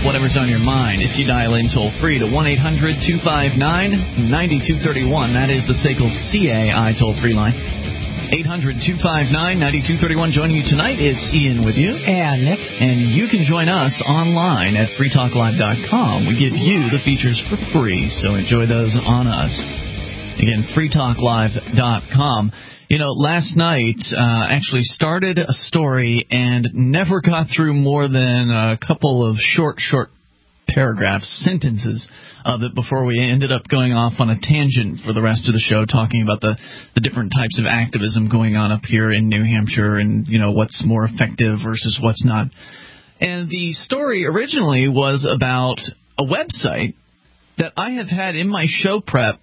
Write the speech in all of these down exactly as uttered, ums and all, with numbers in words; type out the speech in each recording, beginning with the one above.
of whatever's on your mind if you dial in toll-free to one eight hundred two five nine nine two three one. That is the S A C L C A I toll-free line. eight hundred two five nine nine two three one. Joining you tonight, it's Ian with you. And Nick. And you can join us online at free talk live dot com. We give you the features for free, so enjoy those on us. Again, free talk live dot com. You know, last night uh, actually started a story and never got through more than a couple of short, short paragraphs, sentences of it before we ended up going off on a tangent for the rest of the show, talking about the, the different types of activism going on up here in New Hampshire and, you know, what's more effective versus what's not. And the story originally was about a website that I have had in my show prep,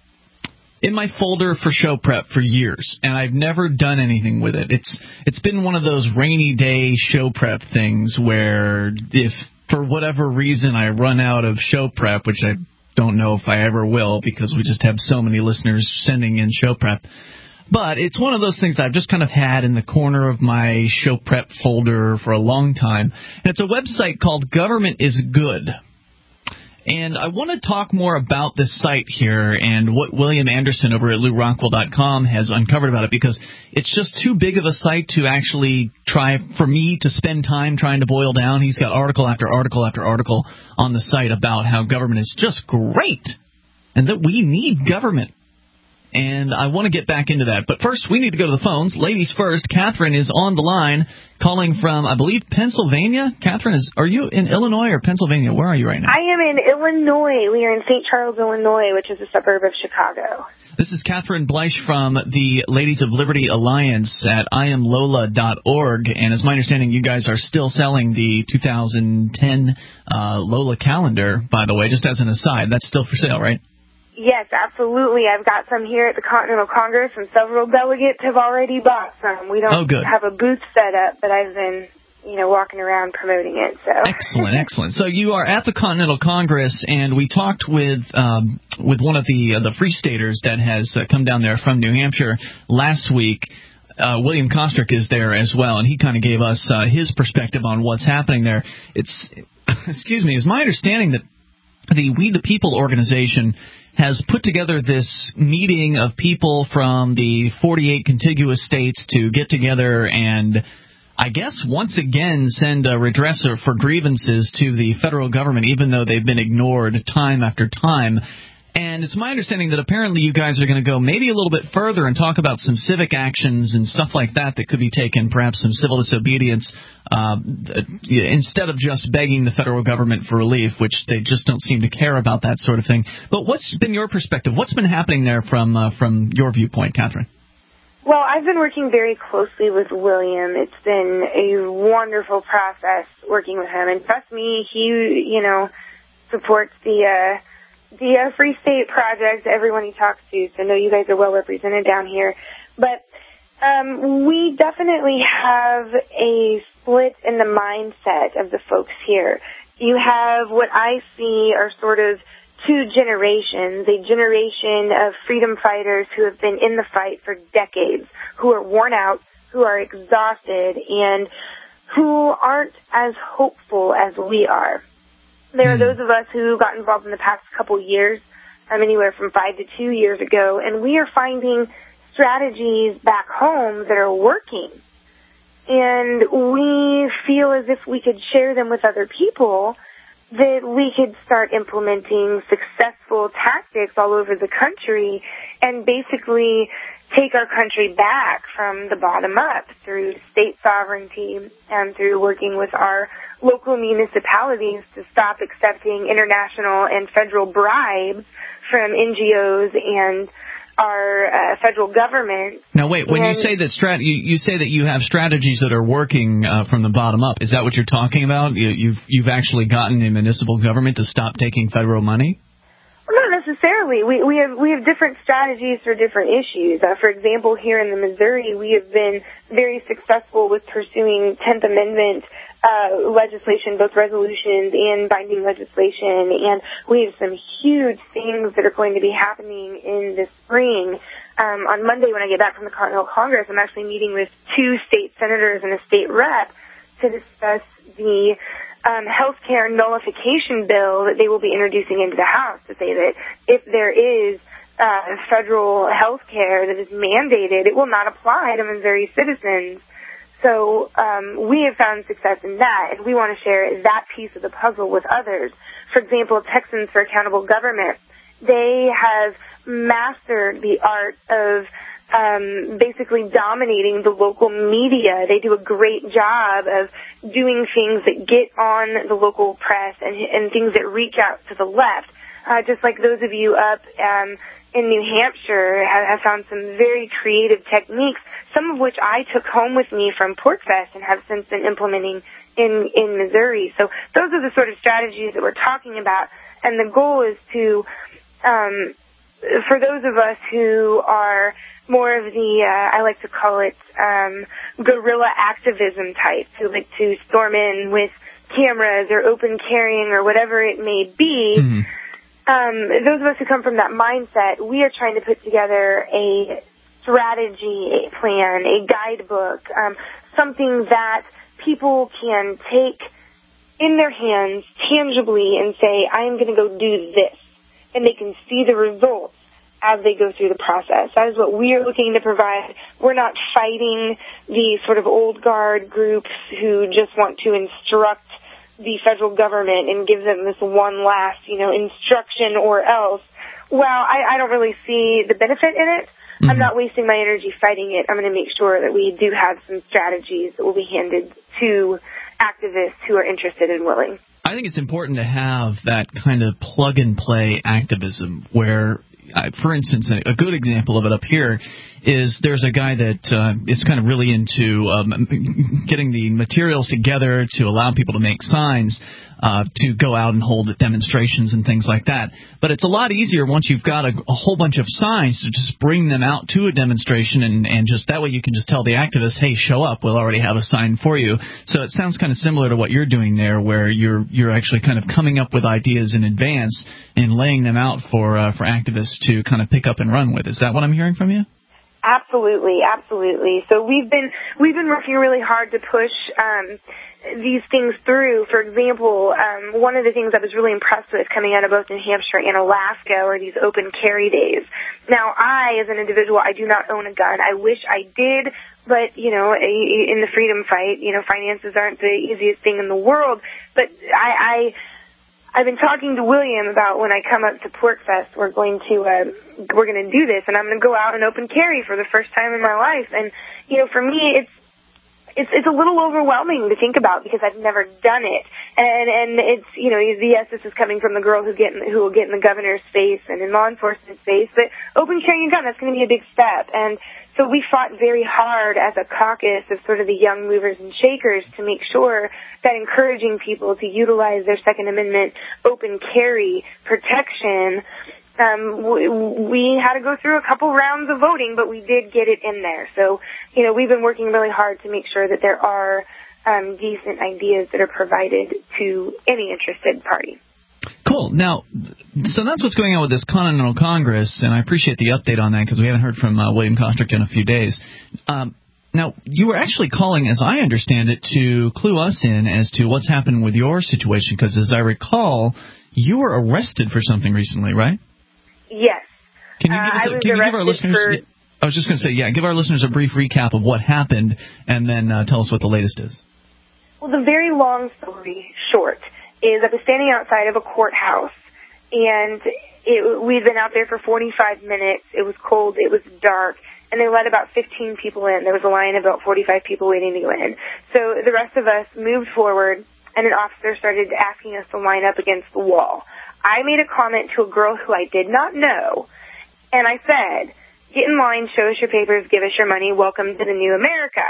in my folder for show prep for years, and I've never done anything with it. It's It's been one of those rainy day show prep things where if for whatever reason I run out of show prep, which I don't know if I ever will because we just have so many listeners sending in show prep, but it's one of those things that I've just kind of had in the corner of my show prep folder for a long time. And it's a website called Government is Good. And I want to talk more about this site here and what William Anderson over at Lew Rockwell dot com has uncovered about it, because it's just too big of a site to actually try for me to spend time trying to boil down. He's got article after article after article on the site about how government is just great and that we need government. And I want to get back into that. But first, we need to go to the phones. Ladies first. Catherine is on the line, calling from, I believe, Pennsylvania. Catherine, is are you in Illinois or Pennsylvania? Where are you right now? I am in Illinois. We are in Saint Charles, Illinois, which is a suburb of Chicago. This is Catherine Bleich from the Ladies of Liberty Alliance at I am lola dot org. And it's my understanding you guys are still selling the two thousand ten uh, Lola calendar, by the way, just as an aside. That's still for sale, right? Yes, absolutely. I've got some here at the Continental Congress, and several delegates have already bought some. We don't oh, good. have a booth set up, but I've been, you know, walking around promoting it. So excellent, excellent. So you are at the Continental Congress, and we talked with um, with one of the uh, the Free Staters that has uh, come down there from New Hampshire last week. Uh, William Kostrick is there as well, and he kind of gave us uh, his perspective on what's happening there. It's excuse me, it's my understanding that the We the People organization has put together this meeting of people from the forty-eight contiguous states to get together and, I guess, once again send a redresser for grievances to the federal government, even though they've been ignored time after time. And it's my understanding that apparently you guys are going to go maybe a little bit further and talk about some civic actions and stuff like that that could be taken, perhaps some civil disobedience, uh, instead of just begging the federal government for relief, which they just don't seem to care about that sort of thing. But what's been your perspective? What's been happening there from uh, from your viewpoint, Catherine? Well, I've been working very closely with William. It's been a wonderful process working with him. And trust me, he, you know, supports the uh, the uh, Free State Project, everyone he talks to. So I know you guys are well represented down here. But um, we definitely have a split in the mindset of the folks here. You have what I see are sort of two generations, a generation of freedom fighters who have been in the fight for decades, who are worn out, who are exhausted, and who aren't as hopeful as we are. There are those of us who got involved in the past couple years, um, anywhere from five to two years ago, and we are finding strategies back home that are working. And we feel as if we could share them with other people, that we could start implementing successful tactics all over the country and basically take our country back from the bottom up through state sovereignty and through working with our local municipalities to stop accepting international and federal bribes from N G Os and our uh, federal government. Now, wait, when and, you say that strat- you, you say that you have strategies that are working uh, from the bottom up, is that what you're talking about? You, you've you've actually gotten a municipal government to stop taking federal money? Well, not necessarily. We we have we have different strategies for different issues. Uh, for example, here in the Missouri, we have been very successful with pursuing tenth Amendment uh, legislation, both resolutions and binding legislation, and we have some huge things that are going to be happening in the spring. Um, on Monday, when I get back from the Continental Congress, I'm actually meeting with two state senators and a state rep to discuss the um, health care nullification bill that they will be introducing into the House to say that if there is uh, federal health care that is mandated, it will not apply to Missouri citizens. So um, we have found success in that, and we want to share that piece of the puzzle with others. For example, Texans for Accountable Government, they have mastered the art of um, basically dominating the local media. They do a great job of doing things that get on the local press and, and things that reach out to the left. Uh, just like those of you up um, in New Hampshire have, have found some very creative techniques, some of which I took home with me from PorcFest and have since been implementing in, in Missouri. So those are the sort of strategies that we're talking about. And the goal is to, um, for those of us who are more of the, uh, I like to call it, um, guerrilla activism type, who like to storm in with cameras or open carrying or whatever it may be, mm-hmm. um, those of us who come from that mindset, we are trying to put together a strategy, a plan, a guidebook, um, something that people can take in their hands tangibly and say, I am going to go do this. And they can see the results as they go through the process. That is what we are looking to provide. We're not fighting the sort of old guard groups who just want to instruct the federal government and give them this one last, you know, instruction or else. Well, I, I don't really see the benefit in it. Mm-hmm. I'm not wasting my energy fighting it. I'm going to make sure that we do have some strategies that will be handed to activists who are interested and willing. I think it's important to have that kind of plug-and-play activism where, uh, for instance, a good example of it up here is there's a guy that uh, is kind of really into um, getting the materials together to allow people to make signs uh, to go out and hold demonstrations and things like that. But it's a lot easier once you've got a, a whole bunch of signs to just bring them out to a demonstration, and, and just that way you can just tell the activists, hey, show up, we'll already have a sign for you. So it sounds kind of similar to what you're doing there, where you're you're actually kind of coming up with ideas in advance and laying them out for uh, for activists to kind of pick up and run with. Is that what I'm hearing from you? Absolutely, absolutely. So we've been we've been working really hard to push um, these things through. For example, um, one of the things I was really impressed with coming out of both New Hampshire and Alaska are these open carry days. Now, I, as an individual, I do not own a gun. I wish I did, but, you know, in the freedom fight, you know, finances aren't the easiest thing in the world. But I... I I've been talking to William about when I come up to PorcFest, we're going to uh, we're going to do this, and I'm going to go out and open carry for the first time in my life. And you know, for me, it's it's it's a little overwhelming to think about because I've never done it. And and it's you know, yes, this is coming from the girl who get in, who will get in the governor's face and in law enforcement's face, but open carrying a gun, that's going to be a big step. And so we fought very hard as a caucus of sort of the young movers and shakers to make sure that encouraging people to utilize their Second Amendment open carry protection, um, we, we had to go through a couple rounds of voting, but we did get it in there. So, you know, we've been working really hard to make sure that there are um, decent ideas that are provided to any interested party. Cool. Now, so that's what's going on with this Continental Congress, and I appreciate the update on that because we haven't heard from uh, William Kostrick in a few days. Um, now, you were actually calling, as I understand it, to clue us in as to what's happened with your situation, because as I recall, you were arrested for something recently, right? Yes. Can you give, us a, uh, can you give our listeners... For... I was just going to say, yeah, give our listeners a brief recap of what happened, and then uh, tell us what the latest is. Well, the very long story short is I was standing outside of a courthouse, and it, we'd been out there for forty-five minutes. It was cold. It was dark, and they let about fifteen people in. There was a line of about forty-five people waiting to go in. So the rest of us moved forward, and an officer started asking us to line up against the wall. I made a comment to a girl who I did not know, and I said, get in line, show us your papers, give us your money, welcome to the new America.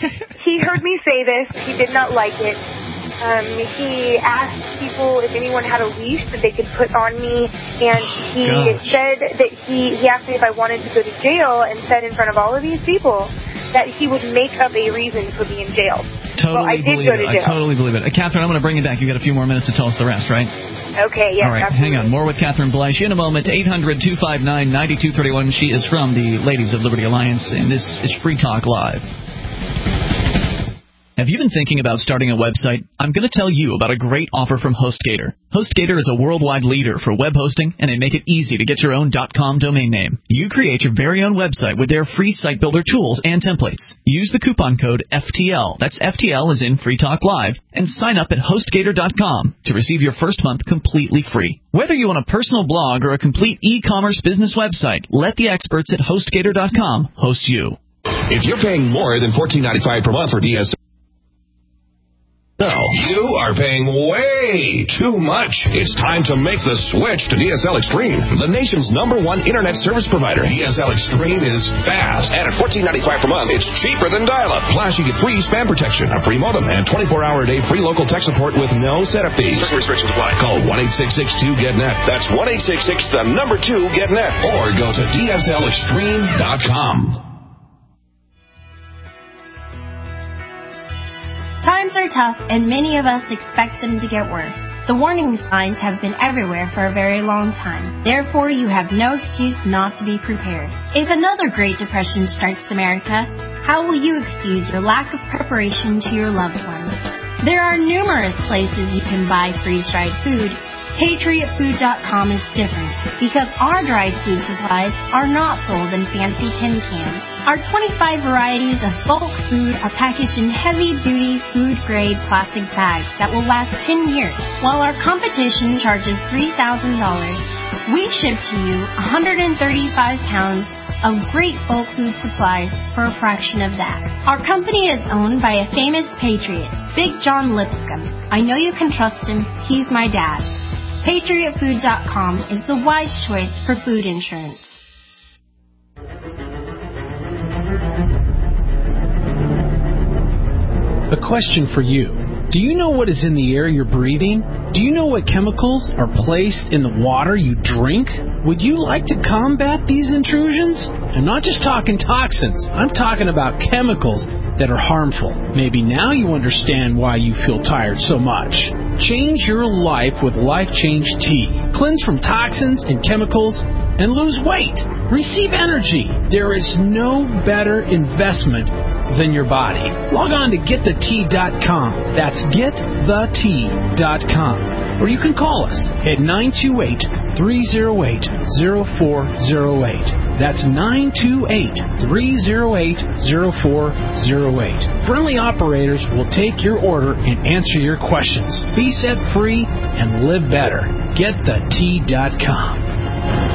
He heard me say this. He did not like it. Um, he asked people if anyone had a leash that they could put on me, and he Gosh. said that he, he asked me if I wanted to go to jail, and said in front of all of these people that he would make up a reason to put me in jail. Totally well, I did believe go to it. jail. I totally believe it. Uh, Catherine, I'm going to bring it back. You've got a few more minutes to tell us the rest, right? Okay, yes. All right, absolutely. hang on. More with Catherine Bleich in a moment. eight hundred, two five nine, nine two three one. She is from the Ladies of Liberty Alliance, and this is Free Talk Live. Have you been thinking about starting a website? I'm going to tell you about a great offer from HostGator. HostGator is a worldwide leader for web hosting, and they make it easy to get your own .com domain name. You create your very own website with their free site builder tools and templates. Use the coupon code F T L, that's F T L as in Free Talk Live, and sign up at HostGator dot com to receive your first month completely free. Whether you want a personal blog or a complete e-commerce business website, let the experts at HostGator dot com host you. If you're paying more than fourteen ninety-five per month for D S L, no, you are paying way too much. It's time to make the switch to D S L Extreme, the nation's number one internet service provider. D S L Extreme is fast, and at fourteen ninety-five per month, it's cheaper than dial-up. Plus, you get free spam protection, a free modem, and twenty-four hour a day free local tech support with no setup fees. Certain restrictions apply. Call one eight six six two get net. That's one eight six six the number two get net, or go to D S L extreme dot com. Times are tough, and many of us expect them to get worse. The warning signs have been everywhere for a very long time. Therefore, you have no excuse not to be prepared. If another Great Depression strikes America, how will you excuse your lack of preparation to your loved ones? There are numerous places you can buy freeze-dried food. Patriot Food dot com is different because our dried food supplies are not sold in fancy tin cans. Our twenty-five varieties of bulk food are packaged in heavy-duty food-grade plastic bags that will last ten years. While our competition charges three thousand dollars, we ship to you one hundred thirty-five pounds of great bulk food supplies for a fraction of that. Our company is owned by a famous patriot, Big John Lipscomb. I know you can trust him. He's my dad. Patriot Food dot com is the wise choice for food insurance. A question for you. Do you know what is in the air you're breathing? Do you know what chemicals are placed in the water you drink? Would you like to combat these intrusions? I'm not just talking toxins. I'm talking about chemicals that are harmful. Maybe now you understand why you feel tired so much. Change your life with Life Change Tea. Cleanse from toxins and chemicals and lose weight. Receive energy. There is no better investment than your body. Log on to get the tea dot com. That's get the tea dot com. Or you can call us at nine two eight, three oh eight, oh four oh eight. That's nine two eight, three oh eight, oh four oh eight. Friendly operators will take your order and answer your questions. Be set free and live better. get the tea dot com.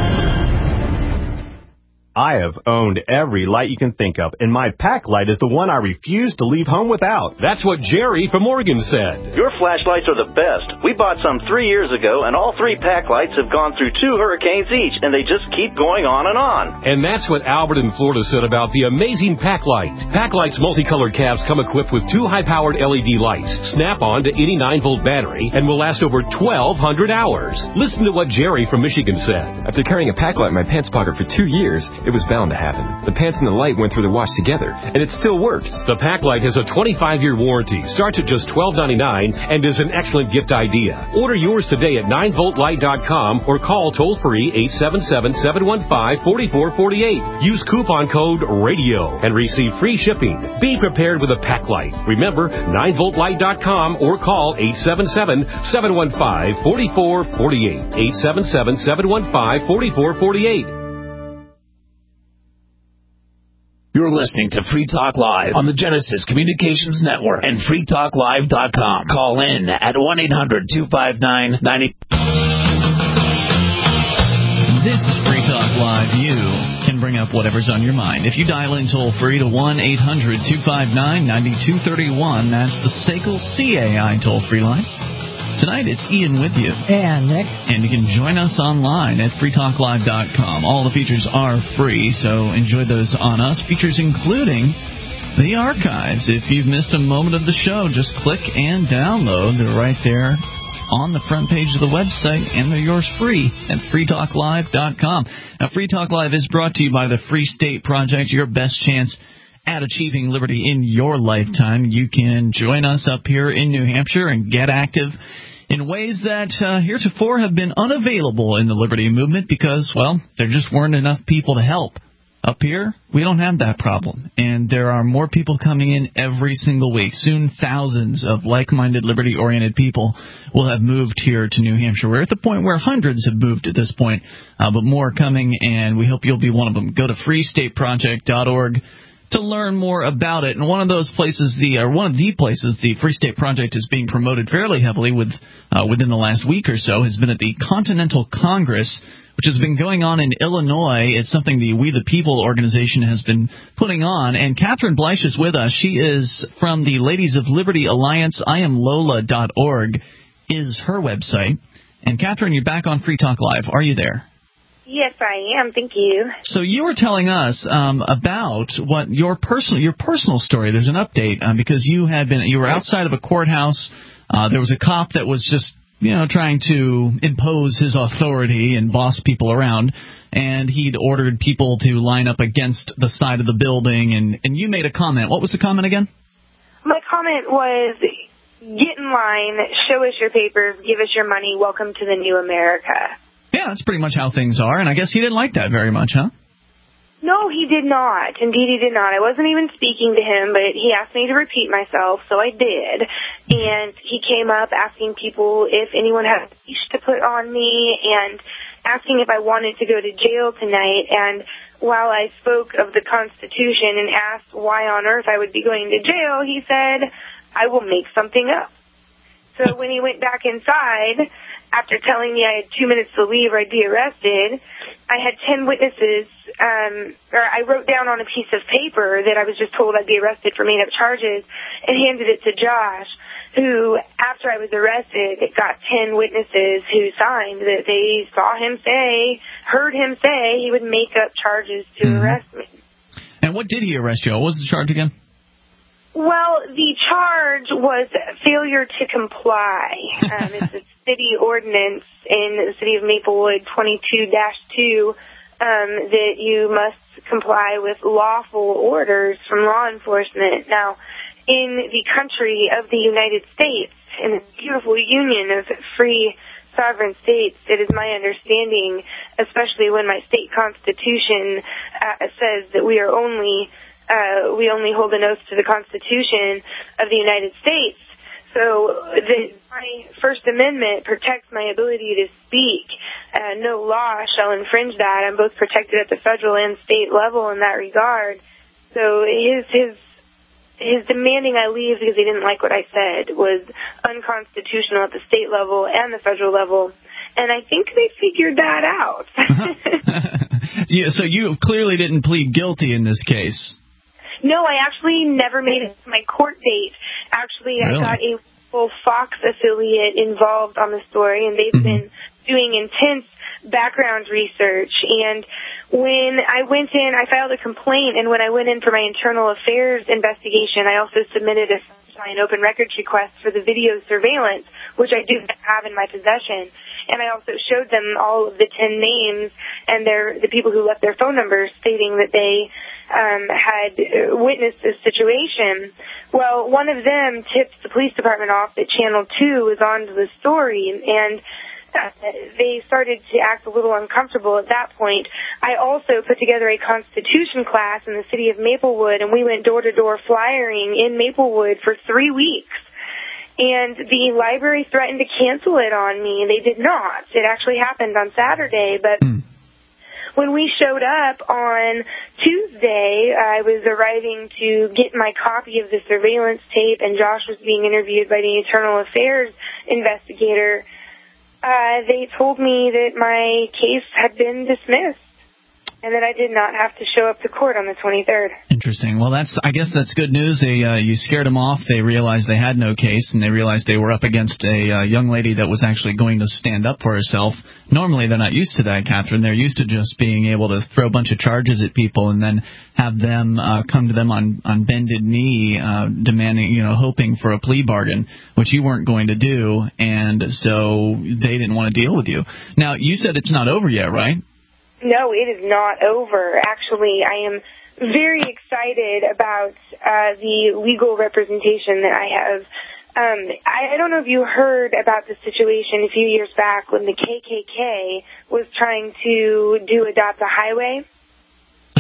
I have owned every light you can think of, and my pack light is the one I refuse to leave home without. That's what Jerry from Morgan said. Your flashlights are the best. We bought some three years ago, and all three pack lights have gone through two hurricanes each, and they just keep going on and on. And that's what Albert in Florida said about the amazing pack light. Pack light's multicolored cabs come equipped with two high-powered L E D lights, snap on to any nine volt battery, and will last over twelve hundred hours. Listen to what Jerry from Michigan said. After carrying a pack light in my pants pocket for two years, it was bound to happen. The pants and the light went through the wash together, and it still works. The pack light has a twenty-five year warranty, starts at just twelve ninety-nine, and is an excellent gift idea. Order yours today at nine volt light dot com or call toll-free eight seven seven, seven one five, four four four eight. Use coupon code RADIO and receive free shipping. Be prepared with a pack light. Remember, nine volt light dot com or call eight seven seven, seven one five, four four four eight. eight seven seven, seven one five, four four four eight. You're listening to Free Talk Live on the Genesis Communications Network and free talk live dot com. Call in at one eight hundred, two five nine, nine zero. This is Free Talk Live. You can bring up whatever's on your mind. If you dial in toll-free to one eight hundred, two five nine, nine two three one, that's the S A C L C A I toll-free line. Tonight, it's Ian with you. And Nick. And you can join us online at free talk live dot com. All the features are free, so enjoy those on us. Features including the archives. If you've missed a moment of the show, just click and download. They're right there on the front page of the website, and they're yours free at free talk live dot com. Now, Free Talk Live is brought to you by the Free State Project, your best chance at achieving liberty in your lifetime. You can join us up here in New Hampshire and get active in ways that uh, heretofore have been unavailable in the liberty movement because, well, there just weren't enough people to help. Up here, we don't have that problem, and there are more people coming in every single week. Soon, thousands of like-minded, liberty-oriented people will have moved here to New Hampshire. We're at the point where hundreds have moved at this point, uh, but more are coming, and we hope you'll be one of them. Go to free state project dot org to learn more about it. And one of those places, the or one of the places the Free State Project is being promoted fairly heavily with uh, within the last week or so has been at the Continental Congress, which has been going on in Illinois. It's something the We the People organization has been putting on. And Catherine Bleich is with us. She is from the Ladies of Liberty Alliance. I am Lola dot org is her website. And Catherine, you're back on Free Talk Live. Are you there? Yes, I am. Thank you. So you were telling us um, about what your personal your personal story. There's an update um, because you had been you were outside of a courthouse. Uh, there was a cop that was just you know trying to impose his authority and boss people around, and he'd ordered people to line up against the side of the building. And, and you made a comment. What was the comment again? My comment was, get in line, show us your papers, give us your money, welcome to the new America. Yeah, that's pretty much how things are, and I guess he didn't like that very much, huh? No, he did not. Indeed, he did not. I wasn't even speaking to him, but he asked me to repeat myself, so I did. And he came up asking people if anyone had a leash to put on me and asking if I wanted to go to jail tonight. And while I spoke of the Constitution and asked why on earth I would be going to jail, he said, I will make something up. So when he went back inside, after telling me I had two minutes to leave or I'd be arrested, I had ten witnesses, um, or I wrote down on a piece of paper that I was just told I'd be arrested for made-up charges and handed it to Josh, who, after I was arrested, got ten witnesses who signed that they saw him say, heard him say he would make up charges to mm-hmm. arrest me. And what did he arrest you? What was the charge again? Well, the charge was failure to comply. Um, it's a city ordinance in the city of Maplewood, twenty-two dash two, um, that you must comply with lawful orders from law enforcement. Now, in the country of the United States, in the beautiful union of free sovereign states, it is my understanding, especially when my state constitution uh, says that we are only Uh, we only hold an oath to the Constitution of the United States. So the, my First Amendment protects my ability to speak. Uh, no law shall infringe that. I'm both protected at the federal and state level in that regard. So his his his demanding I leave because he didn't like what I said was unconstitutional at the state level and the federal level. And I think they figured that out. Yeah, so you clearly didn't plead guilty in this case. No, I actually never made it to my court date. Actually, really? I got a full Fox affiliate involved on the story, and they've mm-hmm. been doing intense background research. And when I went in, I filed a complaint, and when I went in for my internal affairs investigation, I also submitted a an open records request for the video surveillance, which I do have in my possession. And I also showed them all of the ten names and their the people who left their phone numbers stating that they um, had witnessed this situation. Well, one of them tipped the police department off that Channel two was on to the story, and uh, they started to act a little uncomfortable at that point. I also put together a Constitution class in the city of Maplewood, and we went door-to-door flyering in Maplewood for three weeks. And the library threatened to cancel it on me, and they did not. It actually happened on Saturday, but mm. when we showed up on Tuesday, I was arriving to get my copy of the surveillance tape, and Josh was being interviewed by the Internal Affairs investigator. Uh, they told me that my case had been dismissed and that I did not have to show up to court on the twenty-third. Interesting. Well, that's I guess that's good news. They uh, you scared them off. They realized they had no case, and they realized they were up against a uh, young lady that was actually going to stand up for herself. Normally, they're not used to that, Catherine. They're used to just being able to throw a bunch of charges at people and then have them uh, come to them on, on bended knee, uh, demanding, you know, hoping for a plea bargain, which you weren't going to do, and so they didn't want to deal with you. Now, you said it's not over yet, right? No, it is not over. Actually, I am very excited about uh, the legal representation that I have. Um, I, I don't know if you heard about the situation a few years back when the K K K was trying to do Adopt a Highway.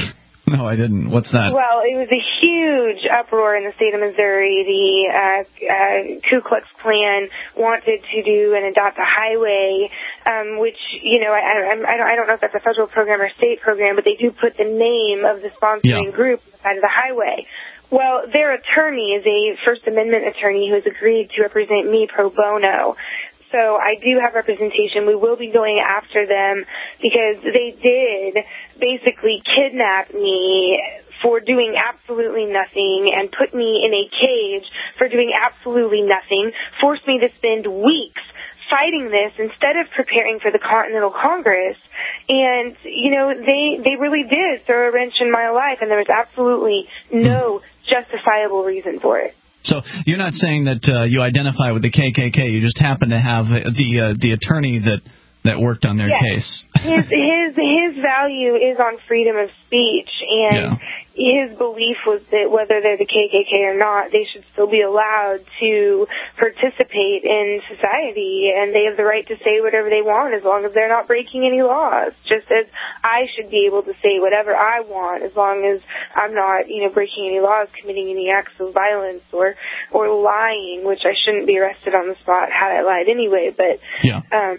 No, I didn't. What's that? Well, it was a huge uproar in the state of Missouri. The uh, uh, Ku Klux Klan wanted to do and adopt a highway, um, which, you know, I, I, I, don't, I don't know if that's a federal program or state program, but they do put the name of the sponsoring yeah. group on the side of the highway. Well, their attorney is a First Amendment attorney who has agreed to represent me pro bono. So I do have representation. We will be going after them because they did basically kidnap me for doing absolutely nothing and put me in a cage for doing absolutely nothing, forced me to spend weeks fighting this instead of preparing for the Continental Congress. And, you know, they, they really did throw a wrench in my life, and there was absolutely no justifiable reason for it. So you're not saying that uh, you identify with the K K K. You just happen to have the uh, the attorney that, that worked on their yes. case. his his his value is on freedom of speech, and yeah. his belief was that whether they're the K K K or not, they should still be allowed to participate in society, and they have the right to say whatever they want as long as they're not breaking any laws. Just as I should be able to say whatever I want as long as I'm not, you know, breaking any laws, committing any acts of violence, or or lying, which I shouldn't be arrested on the spot had I lied anyway. But yeah. Um,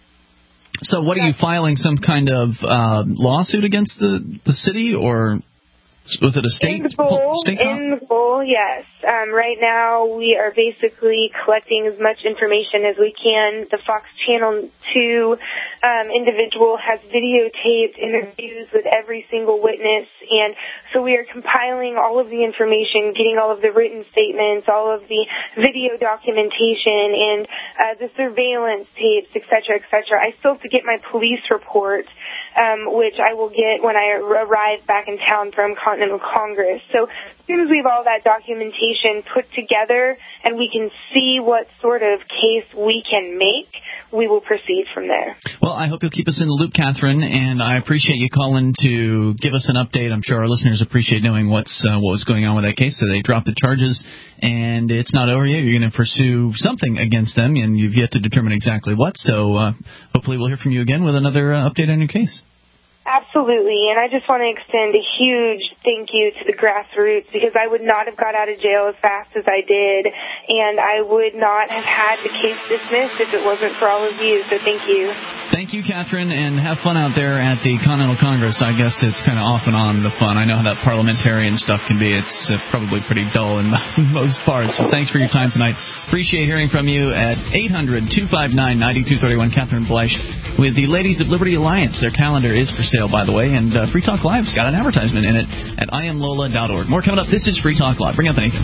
so what are you filing, some kind of uh, lawsuit against the, the city, or was it a state? In the bowl, state in the bowl, yes. Um, right now we are basically collecting as much information as we can. The Fox Channel two um, individual has videotaped interviews with every single witness, and so we are compiling all of the information, getting all of the written statements, all of the video documentation, and uh, the surveillance tapes, et cetera, et cetera. I still have to get my police report, um, which I will get when I arrive back in town from Continental Congress. So as soon as we have all that documentation put together and we can see what sort of case we can make, we will proceed from there. Well, I hope you'll keep us in the loop, Catherine, and I appreciate you calling to give us an update. I'm sure our listeners appreciate knowing what's uh, what was going on with that case. So they dropped the charges, and it's not over yet. You're going to pursue something against them, and you've yet to determine exactly what. So uh, hopefully we'll hear from you again with another uh, update on your case. Absolutely, and I just want to extend a huge thank you to the grassroots, because I would not have got out of jail as fast as I did, and I would not have had the case dismissed if it wasn't for all of you, so thank you. Thank you, Catherine, and have fun out there at the Continental Congress. I guess it's kind of off and on, the fun. I know how that parliamentarian stuff can be. It's uh, probably pretty dull in most parts, so thanks for your time tonight. Appreciate hearing from you at eight hundred, two five nine, nine two three one. Catherine Bleich with the Ladies of Liberty Alliance. Their calendar is for sale, by the way, and uh, Free Talk Live's got an advertisement in it at I am Lola dot org. More coming up. This is Free Talk Live. Bring up anything.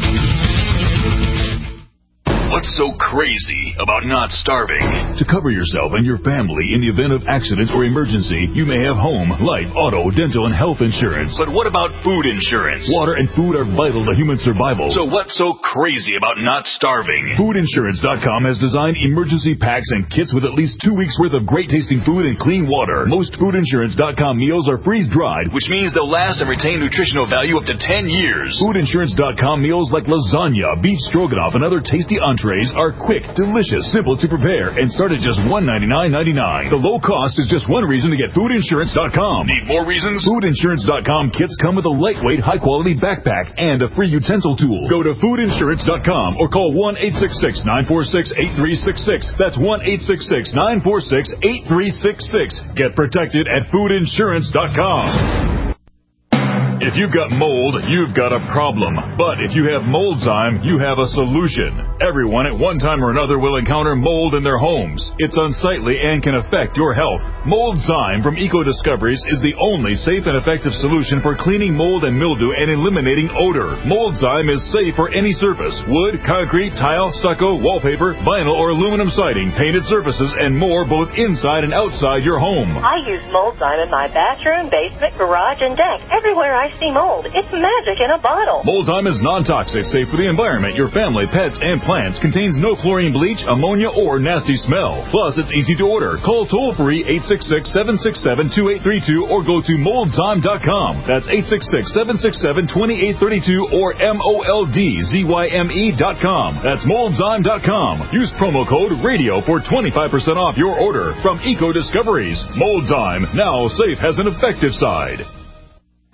What's so crazy about not starving? To cover yourself and your family in the event of accident or emergency, you may have home, life, auto, dental, and health insurance. But what about food insurance? Water and food are vital to human survival. So what's so crazy about not starving? food insurance dot com has designed emergency packs and kits with at least two weeks worth of great-tasting food and clean water. Most food insurance dot com meals are freeze-dried, which means they'll last and retain nutritional value up to ten years. food insurance dot com meals like lasagna, beef stroganoff, and other tasty entrees are quick, delicious, simple to prepare, and start at just one ninety-nine ninety-nine. The low cost is just one reason to get food insurance dot com. Need more reasons? food insurance dot com kits come with a lightweight, high-quality backpack and a free utensil tool. Go to food insurance dot com or call one eight six six, nine four six, eight three six six. That's one eight six six, nine four six, eight three six six. Get protected at food insurance dot com. If you've got mold, you've got a problem. But if you have Moldzyme, you have a solution. Everyone at one time or another will encounter mold in their homes. It's unsightly and can affect your health. Moldzyme from Eco Discoveries is the only safe and effective solution for cleaning mold and mildew and eliminating odor. Moldzyme is safe for any surface: wood, concrete, tile, stucco, wallpaper, vinyl or aluminum siding, painted surfaces, and more, both inside and outside your home. I use Moldzyme in my bathroom, basement, garage, and deck. Everywhere I see mold, it's magic in a bottle. Moldzyme is non-toxic, safe for the environment, your family, pets, and plants. Contains no chlorine, bleach, ammonia, or nasty smell. Plus, it's easy to order. Call toll-free eight six six, seven six seven, two eight three two or go to moldzyme dot com. That's eight six six, seven six seven, two eight three two or M O L D Z Y M E dot com. That's moldzyme dot com. Use promo code RADIO for twenty-five percent off your order from Eco Discoveries. Moldzyme, now safe has an effective side.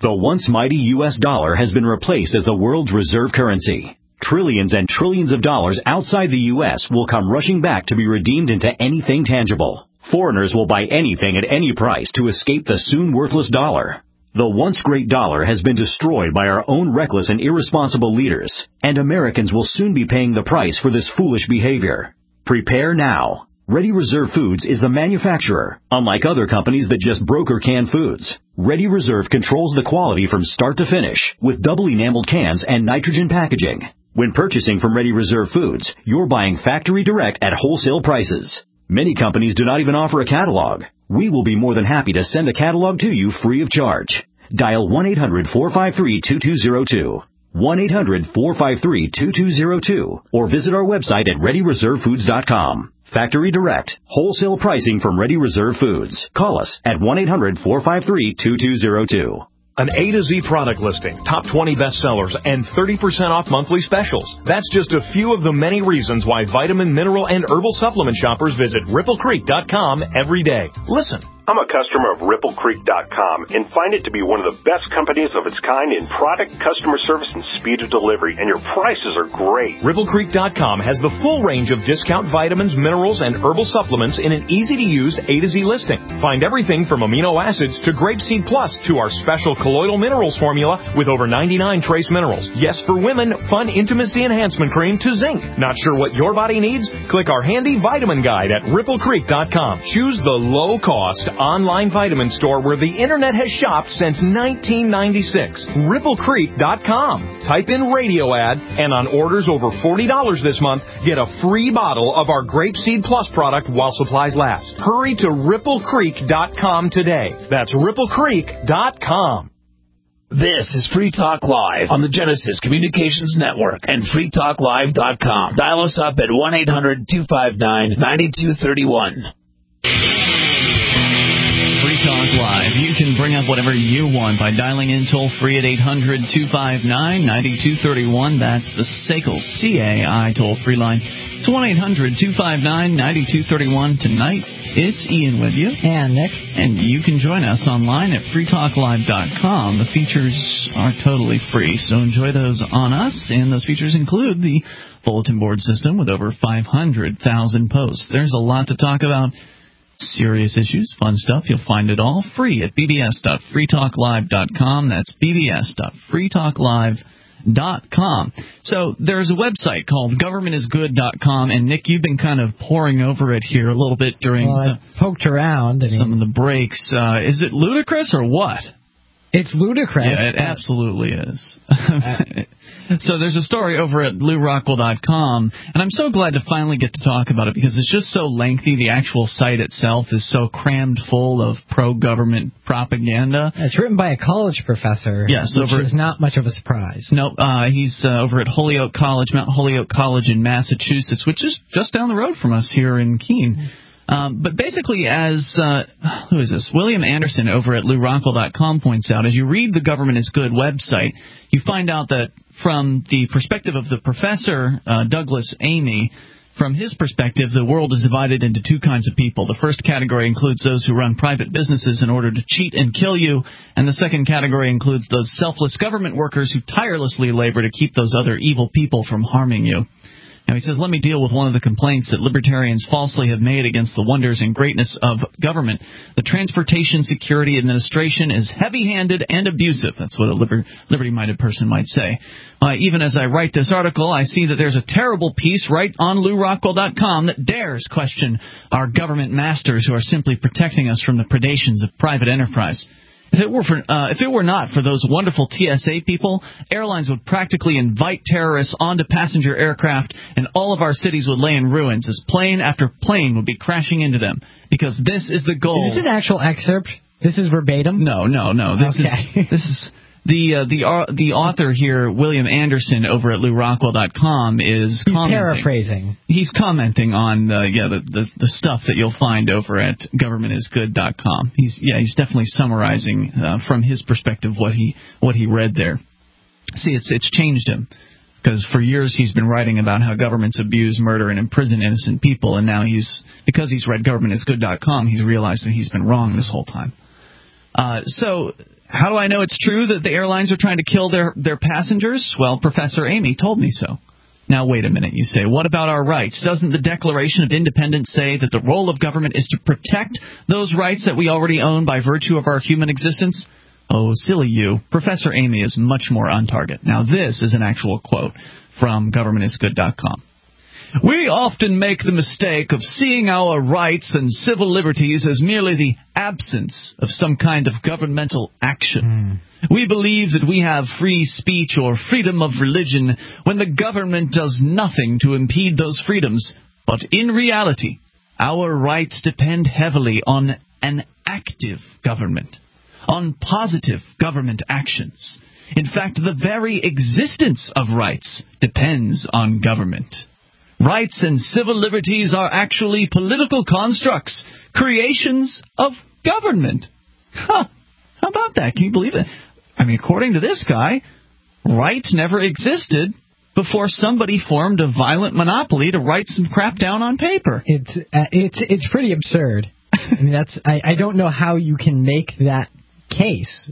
The once mighty U S dollar has been replaced as the world's reserve currency. Trillions and trillions of dollars outside the U S will come rushing back to be redeemed into anything tangible. Foreigners will buy anything at any price to escape the soon worthless dollar. The once great dollar has been destroyed by our own reckless and irresponsible leaders, and Americans will soon be paying the price for this foolish behavior. Prepare now. Ready Reserve Foods is the manufacturer, unlike other companies that just broker canned foods. Ready Reserve controls the quality from start to finish with double enameled cans and nitrogen packaging. When purchasing from Ready Reserve Foods, you're buying factory direct at wholesale prices. Many companies do not even offer a catalog. We will be more than happy to send a catalog to you free of charge. Dial one eight hundred four five three two two zero two. one eight hundred four five three two two zero two or visit our website at ready reserve foods dot com. Factory direct, wholesale pricing from Ready Reserve Foods. Call us at one eight hundred four five three two two zero two. An A to Z product listing, top twenty bestsellers, and thirty percent off monthly specials. That's just a few of the many reasons why vitamin, mineral, and herbal supplement shoppers visit ripple creek dot com every day. Listen. I'm a customer of ripple creek dot com and find it to be one of the best companies of its kind in product, customer service, and speed of delivery, and your prices are great. ripple creek dot com has the full range of discount vitamins, minerals, and herbal supplements in an easy-to-use A to Z listing. Find everything from amino acids to Grapeseed Plus to our special colloidal minerals formula with over ninety-nine trace minerals. Yes, for women, fun intimacy enhancement cream to zinc. Not sure what your body needs? Click our handy vitamin guide at ripple creek dot com. Choose the low-cost online vitamin store where the internet has shopped since nineteen ninety-six. ripple creek dot com. Type in radio ad, and on orders over forty dollars this month, get a free bottle of our Grapeseed Plus product while supplies last. Hurry to ripple creek dot com today. That's ripple creek dot com. This is Free Talk Live on the Genesis Communications Network and free talk live dot com. Dial us up at one eight hundred two five nine nine two three one. Talk Live. You can bring up whatever you want by dialing in toll-free at eight hundred two five nine nine two three one. That's the S A C L C A I toll-free line. It's one eight hundred two five nine nine two three one. Tonight, it's Ian with you. And Nick. And you can join us online at free talk live dot com. The features are totally free, so enjoy those on us. And those features include the bulletin board system with over five hundred thousand posts. There's a lot to talk about. Serious issues, fun stuff. You'll find it all free at b b s dot free talk live dot com. That's b b s dot free talk live dot com. So there's a website called government is good dot com, and Nick, you've been kind of poring over it here a little bit during well, some, I poked around. I mean, some of the breaks. Uh, is it ludicrous or what? It's ludicrous. Yeah, it absolutely is. So there's a story over at lou rockwell dot com, and I'm so glad to finally get to talk about it because it's just so lengthy. The actual site itself is so crammed full of pro-government propaganda. It's written by a college professor, yes, which over, is not much of a surprise. No, uh, he's uh, over at Holyoke College, Mount Holyoke College in Massachusetts, which is just down the road from us here in Keene. Um, but basically, as, uh, who is this? William Anderson over at lou rockwell dot com points out, as you read the Government is Good website, you find out that from the perspective of the professor, uh, Douglas Amy, from his perspective, the world is divided into two kinds of people. The first category includes those who run private businesses in order to cheat and kill you, and the second category includes those selfless government workers who tirelessly labor to keep those other evil people from harming you. Now, he says, let me deal with one of the complaints that libertarians falsely have made against the wonders and greatness of government. The Transportation Security Administration is heavy-handed and abusive. That's what a liber- liberty-minded person might say. Uh, even as I write this article, I see that there's a terrible piece right on lou rockwell dot com that dares question our government masters who are simply protecting us from the predations of private enterprise. If it were for, uh, if it were not for those wonderful T S A people, airlines would practically invite terrorists onto passenger aircraft, and all of our cities would lay in ruins as plane after plane would be crashing into them. Because this is the goal. Is this an actual excerpt? This is verbatim? No, no, no. This okay. is this is the uh, the uh, the author here, William Anderson, over at lou rockwell dot com, is He's commenting. paraphrasing. He's commenting on uh, yeah the, the the stuff that you'll find over at government is good dot com. He's yeah he's definitely summarizing uh, from his perspective what he what he read there. See, it's it's changed him. Because for years he's been writing about how governments abuse, murder, and imprison innocent people, and now he's because he's read government is good dot com, he's realized that he's been wrong this whole time. Uh, so How do I know it's true that the airlines are trying to kill their, their passengers? Well, Professor Amy told me so. Now, wait a minute, you say. What about our rights? Doesn't the Declaration of Independence say that the role of government is to protect those rights that we already own by virtue of our human existence? Oh, silly you. Professor Amy is much more on target. Now, this is an actual quote from government is good dot com. We often make the mistake of seeing our rights and civil liberties as merely the absence of some kind of governmental action. Mm. We believe that we have free speech or freedom of religion when the government does nothing to impede those freedoms. But in reality, our rights depend heavily on an active government, on positive government actions. In fact, the very existence of rights depends on government. Rights and civil liberties are actually political constructs, creations of government. Huh. How about that? Can you believe it? I mean, according to this guy, rights never existed before somebody formed a violent monopoly to write some crap down on paper. It's uh, it's it's pretty absurd. I mean, that's I, I don't know how you can make that case.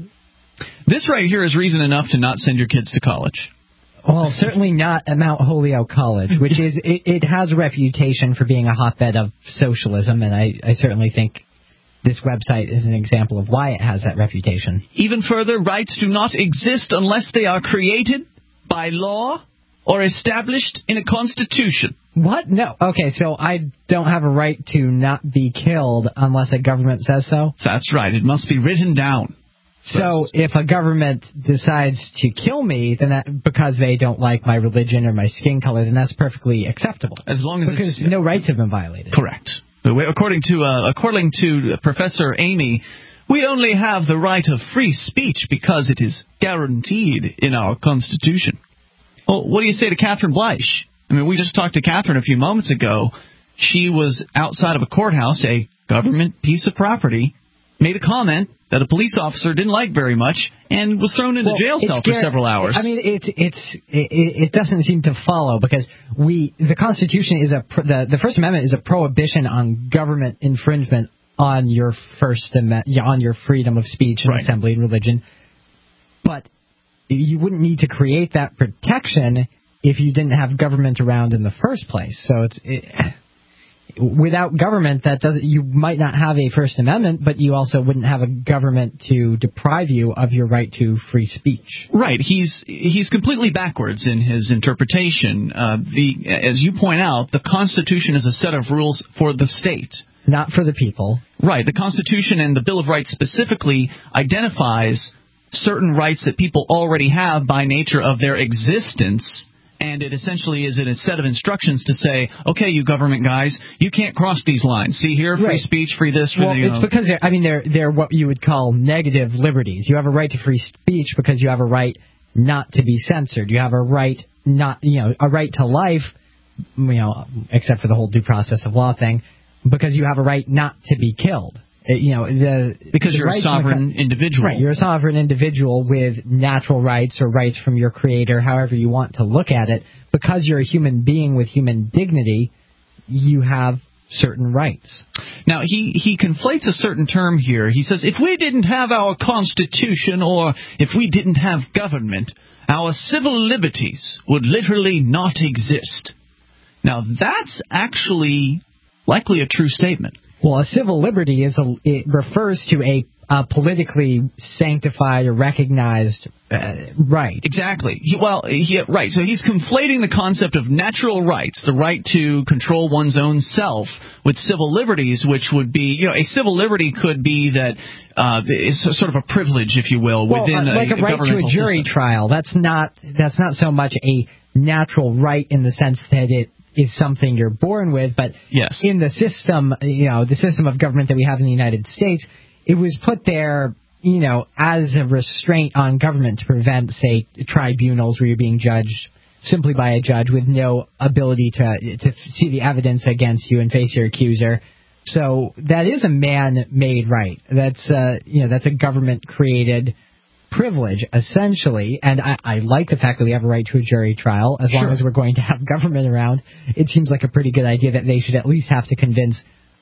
This right here is reason enough to not send your kids to college. Well, certainly not at Mount Holyoke College, which is it, it has a reputation for being a hotbed of socialism, and I, I certainly think this website is an example of why it has that reputation. Even further, rights do not exist unless they are created by law or established in a constitution. What? No. Okay, so I don't have a right to not be killed unless a government says so? That's right. It must be written down. So if a government decides to kill me, then that because they don't like my religion or my skin color, then that's perfectly acceptable. As long as because it's, no rights have been violated. Correct. According to uh, according to Professor Amy, we only have the right of free speech because it is guaranteed in our Constitution. Well, what do you say to Catherine Bleich? I mean, we just talked to Catherine a few moments ago. She was outside of a courthouse, a government piece of property, made a comment that a police officer didn't like very much and was thrown into well, jail cell for several hours. I mean, it's it's it, it doesn't seem to follow because we the Constitution is a the the First Amendment is a prohibition on government infringement on your First Amendment on your freedom of speech and right. assembly and religion. But you wouldn't need to create that protection if you didn't have government around in the first place. So it's. It, Without government, that doesn't. You might not have a First Amendment, but you also wouldn't have a government to deprive you of your right to free speech. Right. He's he's completely backwards in his interpretation. Uh, the as you point out, the Constitution is a set of rules for the state, not for the people. Right. The Constitution and the Bill of Rights specifically identifies certain rights that people already have by nature of their existence. And it essentially is a set of instructions to say, okay, you government guys, you can't cross these lines. See here, free right. speech, free this, free well, the, you it's know. because they're, I mean, they're they're what you would call negative liberties. You have a right to free speech because you have a right not to be censored. You have a right not, you know, a right to life, you know, except for the whole due process of law thing, because you have a right not to be killed. You know, the because the you're a sovereign the, individual. Right, you're a sovereign individual with natural rights or rights from your creator, however you want to look at it. Because you're a human being with human dignity, you have certain rights. Now, he, he conflates a certain term here. He says, if we didn't have our Constitution or if we didn't have government, our civil liberties would literally not exist. Now, that's actually likely a true statement. Well, a civil liberty is a, it refers to a, a politically sanctified or recognized uh, right. Exactly. He, well, he, right. So he's conflating the concept of natural rights, the right to control one's own self, with civil liberties, which would be, you know, a civil liberty could be that uh, is sort of a privilege, if you will, well, within uh, like a, a right to a jury system. trial. That's not that's not so much a natural right in the sense that it is something you're born with, but yes. in the system, you know, the system of government that we have in the United States, it was put there, you know, as a restraint on government to prevent, say, tribunals where you're being judged simply by a judge with no ability to to see the evidence against you and face your accuser. So that is a man-made right. That's uh, you know, that's a government-created privilege, essentially, and I, I like the fact that we have a right to a jury trial. As sure. long as we're going to have government around, it seems like a pretty good idea that they should at least have to convince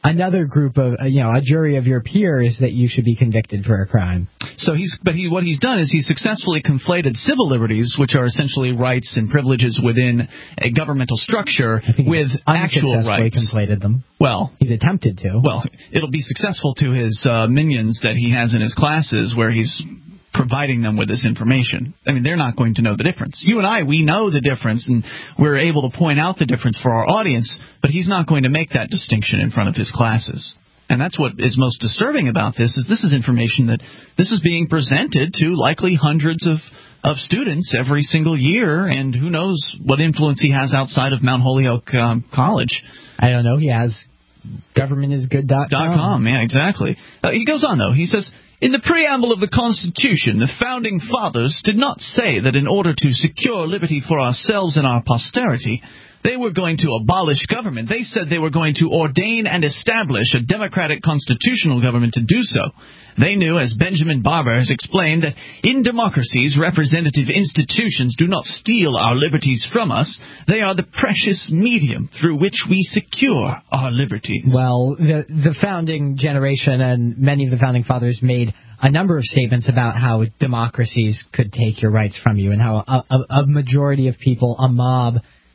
another group of, uh, you know, a jury of your peers that you should be convicted for a crime. So he's, but he, what he's done is he's successfully conflated civil liberties, which are essentially rights and privileges within a governmental structure, with actual rights. Conflated them. Well, he's attempted to. Well, it'll be successful to his uh, minions that he has in his classes, where he's providing them with this information. I mean, they're not going to know the difference. You and I, we know the difference, and we're able to point out the difference for our audience, but he's not going to make that distinction in front of his classes. And that's what is most disturbing about this, is this is information that this is being presented to likely hundreds of, of students every single year, and who knows what influence he has outside of Mount Holyoke um, College. I don't know. He has government is good dot com. Yeah, exactly. Uh, he goes on, though. He says, in the preamble of the Constitution, the Founding Fathers did not say that in order to secure liberty for ourselves and our posterity, they were going to abolish government. They said they were going to ordain and establish a democratic constitutional government to do so. They knew, as Benjamin Barber has explained, that in democracies, representative institutions do not steal our liberties from us. They are the precious medium through which we secure our liberties. Well, the, the founding generation and many of the Founding Fathers made a number of statements about how democracies could take your rights from you, and how a, a, a majority of people, a mob,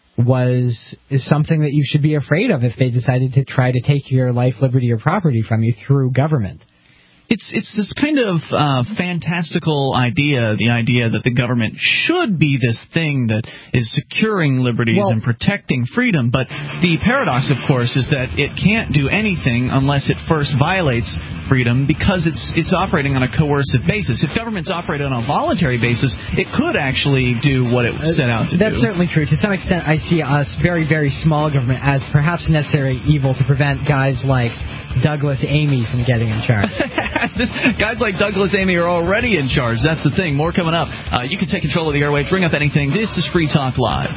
was is something that you should be afraid of if they decided to try to take your life, liberty, or property from you through government. It's it's this kind of uh, fantastical idea, the idea that the government should be this thing that is securing liberties well, and protecting freedom. But the paradox, of course, is that it can't do anything unless it first violates freedom, because it's it's operating on a coercive basis. If governments operated on a voluntary basis, it could actually do what it was set out to That's do. That's certainly true. To some extent, I see us very, very small government as perhaps necessary evil to prevent guys like Douglas Amy from getting in charge. Guys like Douglas Amy are already in charge. That's the thing. More coming up. Uh, you can take control of the airwaves. Bring up anything. This is Free Talk Live.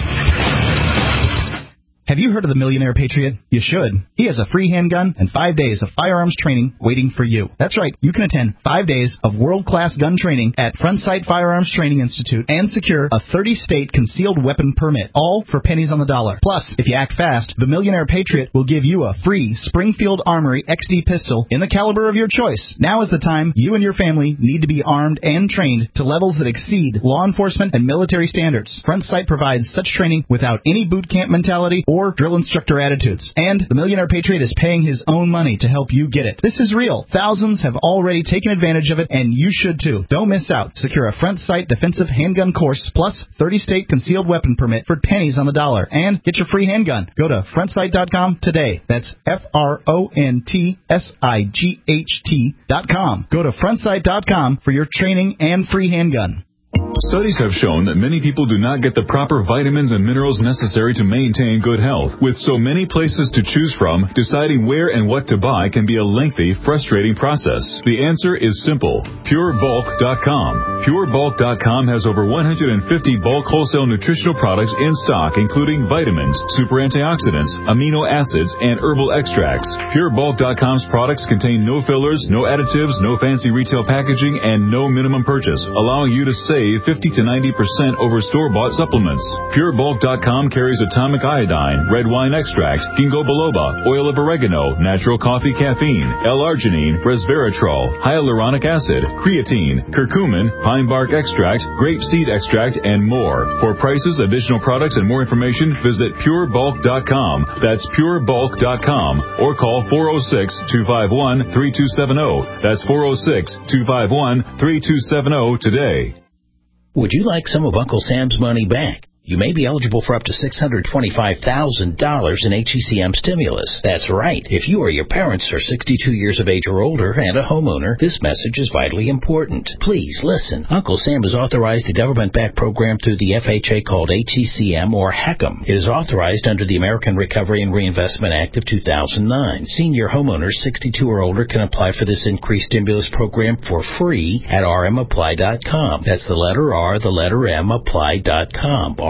Have you heard of the Millionaire Patriot? You should. He has a free handgun and five days of firearms training waiting for you. That's right. You can attend five days of world-class gun training at Frontsight Firearms Training Institute and secure a thirty-state concealed weapon permit, all for pennies on the dollar. Plus, if you act fast, the Millionaire Patriot will give you a free Springfield Armory X D pistol in the caliber of your choice. Now is the time you and your family need to be armed and trained to levels that exceed law enforcement and military standards. Frontsight provides such training without any boot camp mentality or or drill instructor attitudes. And the Millionaire Patriot is paying his own money to help you get it. This is real. Thousands have already taken advantage of it, and you should too. Don't miss out. Secure a Frontsight defensive handgun course plus thirty-state concealed weapon permit for pennies on the dollar. And get your free handgun. Go to frontsight dot com today. That's F R O N T S I G H T dot com. Go to frontsight dot com for your training and free handgun. Studies have shown that many people do not get the proper vitamins and minerals necessary to maintain good health. With so many places to choose from, deciding where and what to buy can be a lengthy, frustrating process. The answer is simple. pure bulk dot com. pure bulk dot com has over one hundred fifty bulk wholesale nutritional products in stock, including vitamins, super antioxidants, amino acids, and herbal extracts. pure bulk dot com's products contain no fillers, no additives, no fancy retail packaging, and no minimum purchase, allowing you to save fifty to ninety percent over store-bought supplements. pure bulk dot com carries atomic iodine, red wine extract, ginkgo biloba, oil of oregano, natural coffee caffeine, L-arginine, resveratrol, hyaluronic acid, creatine, curcumin, pine bark extract, grape seed extract, and more. For prices, additional products, and more information, visit pure bulk dot com. That's pure bulk dot com. Or call four oh six, two five one, three two seven oh. That's four oh six, two five one, three two seven oh today. Would you like some of Uncle Sam's money back? You may be eligible for up to six hundred twenty-five thousand dollars in H E C M stimulus. That's right. If you or your parents are sixty-two years of age or older and a homeowner, this message is vitally important. Please listen. Uncle Sam has authorized a government-backed program through the F H A called H E C M or HECM. It is authorized under the American Recovery and Reinvestment Act of two thousand nine. Senior homeowners sixty-two or older can apply for this increased stimulus program for free at r m apply dot com. That's the letter R, the letter M, apply dot com.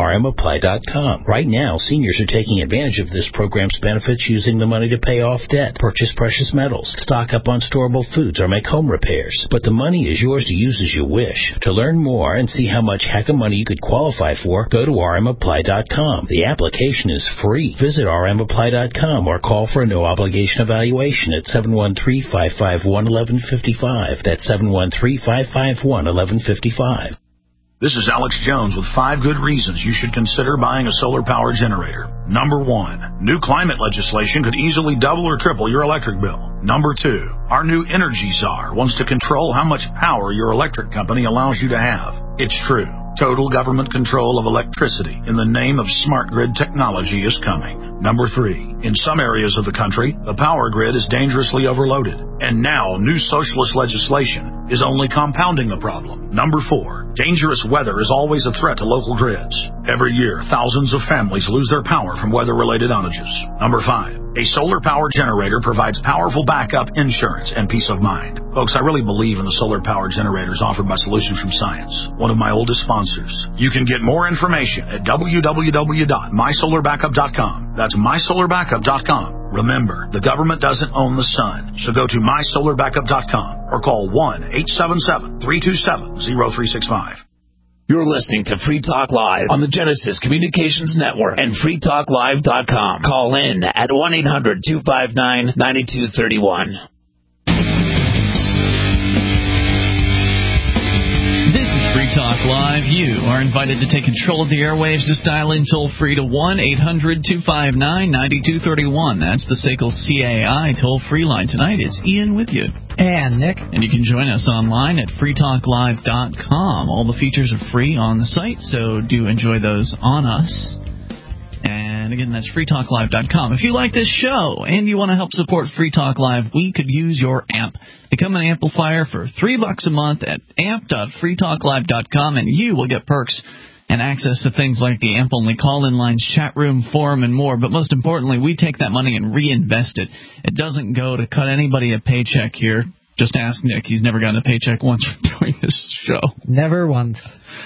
R M apply dot com. Right now, seniors are taking advantage of this program's benefits using the money to pay off debt, purchase precious metals, stock up on storable foods, or make home repairs. But the money is yours to use as you wish. To learn more and see how much heck of money you could qualify for, go to R M apply dot com. The application is free. Visit R M apply dot com or call for a no-obligation evaluation at seven one three, five five one, one one five five. That's seven one three, five five one, one one five five. This is Alex Jones with five good reasons you should consider buying a solar power generator. Number one, new climate legislation could easily double or triple your electric bill. Number two, our new Energy Czar wants to control how much power your electric company allows you to have. It's true. Total government control of electricity in the name of smart grid technology is coming. Number three, in some areas of the country, the power grid is dangerously overloaded. And now, new socialist legislation is only compounding the problem. Number four, dangerous weather is always a threat to local grids. Every year, thousands of families lose their power from weather-related outages. Number five, a solar power generator provides powerful backup, insurance, and peace of mind. Folks, I really believe in the solar power generators offered by Solutions from Science, one of my oldest sponsors. You can get more information at w w w dot my solar backup dot com. That's my solar backup dot com. Remember, the government doesn't own the sun, so go to my solar backup dot com or call one eight seven seven, three two seven, zero three six five. You're listening to Free Talk Live on the Genesis Communications Network and free talk live dot com. Call in at one eight hundred, two five nine, nine two three one. This is Free Talk Live. You are invited to take control of the airwaves. Just dial in toll-free to one eight hundred, two five nine, nine two three one. That's the S A C L C A I toll-free line. Tonight, it's Ian with you. And Nick. And you can join us online at free talk live dot com. All the features are free on the site, so do enjoy those on us. And again, that's free talk live dot com. If you like this show and you want to help support Free Talk Live, we could use your amp. Become an amplifier for three bucks a month at amp dot free talk live dot com, and you will get perks and access to things like the amp-only call-in lines, chat room, forum, and more. But most importantly, we take that money and reinvest it. It doesn't go to cut anybody a paycheck here. Just ask Nick. He's never gotten a paycheck once for doing this show. Never once.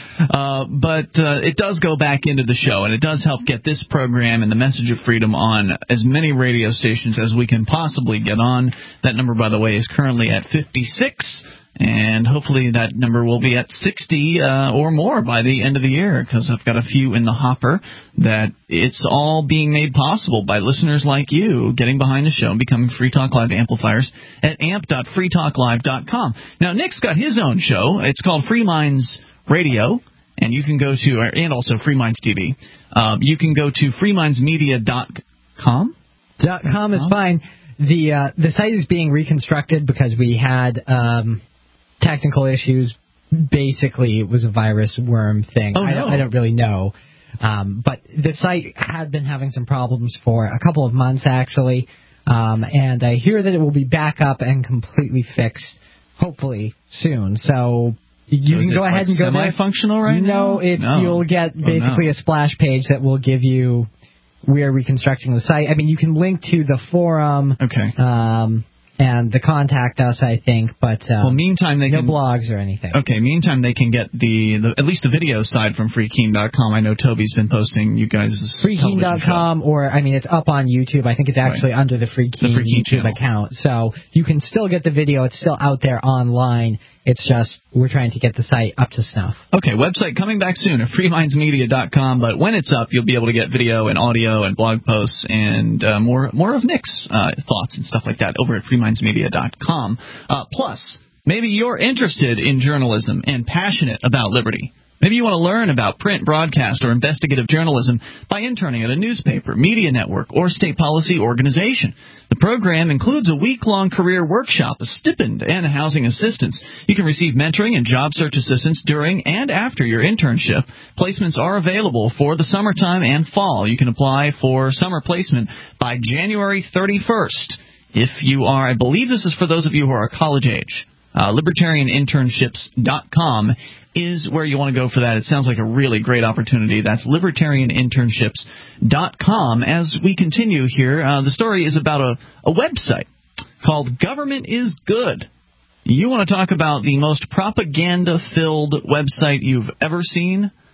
Uh, but uh, it does go back into the show, and it does help get this program and the message of freedom on as many radio stations as we can possibly get on. That number, by the way, is currently at fifty-six, and hopefully that number will be at sixty uh, or more by the end of the year, because I've got a few in the hopper that it's all being made possible by listeners like you getting behind the show and becoming Free Talk Live amplifiers at amp dot free talk live dot com. Now, Nick's got his own show. It's called Free Minds Radio, and you can go to, and also Free Minds T V. Um, you can go to free minds media dot com. Dot com is fine. The uh, the site is being reconstructed because we had um, technical issues. Basically, it was a virus worm thing. Oh, I, no. don't, I don't really know. Um, but the site had been having some problems for a couple of months, actually. Um, and I hear that it will be back up and completely fixed, hopefully, soon. So you so can go ahead like and go there. Semi-functional right no, now? It's, no, you'll get basically oh, no. a splash page that will give you we're reconstructing the site. I mean, you can link to the forum. Okay. Um, and the contact us, I think, but um, well, meantime they no can, blogs or anything. Okay, meantime they can get the, the at least the video side from free keen dot com. I know Toby's been posting you guys' free keen dot com, or I mean, it's up on YouTube. I think it's actually right. under the Free Keen, the Free Keen YouTube channel. account, so you can still get the video. It's still out there online. It's just we're trying to get the site up to snuff. Okay, website coming back soon at free minds media dot com, but when it's up, you'll be able to get video and audio and blog posts and uh, more more of Nick's uh, thoughts and stuff like that over at free minds media dot com. Uh, plus, maybe you're interested in journalism and passionate about liberty. Maybe you want to learn about print, broadcast, or investigative journalism by interning at a newspaper, media network, or state policy organization. The program includes a week-long career workshop, a stipend, and housing assistance. You can receive mentoring and job search assistance during and after your internship. Placements are available for the summertime and fall. You can apply for summer placement by January thirty-first. If you are, I believe this is for those of you who are college age. Uh, libertarian internships dot com is where you want to go for that. It sounds like a really great opportunity. That's libertarian internships dot com. As we continue here, uh, the story is about a, a website called Government is Good. You want to talk about the most propaganda-filled website you've ever seen?